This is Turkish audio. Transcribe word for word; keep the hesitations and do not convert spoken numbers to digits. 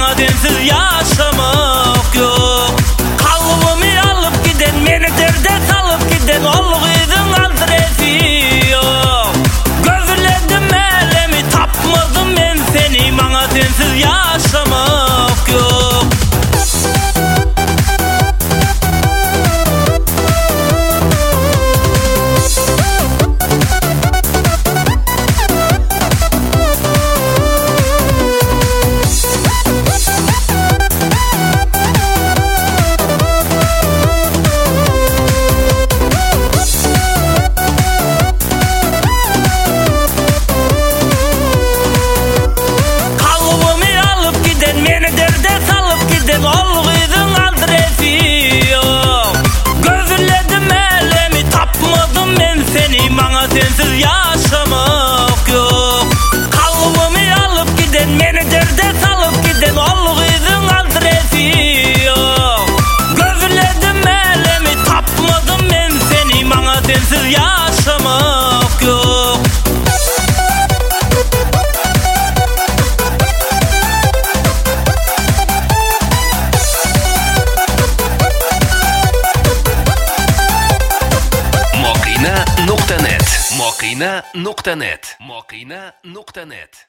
Bana sensiz yaşamak yok. Kalbimi alıp giden, meni derde salıp giden olguydun adresi yok. Gözledim elemi, tapmadım ben seni. Bana sensiz yaşamak yok. Olguydun adresi yok. Gözledim elemi, tapmadım ben seni. Bana sensiz yaşamak yok. Kalbimi alıp giden, meni derde salıp giden olguydun adresi yok. Gözledim elemi, tapmadım ben seni. Bana sensiz yaşamak yok. Moqina nokta net Moqina nokta net Moqina nokta net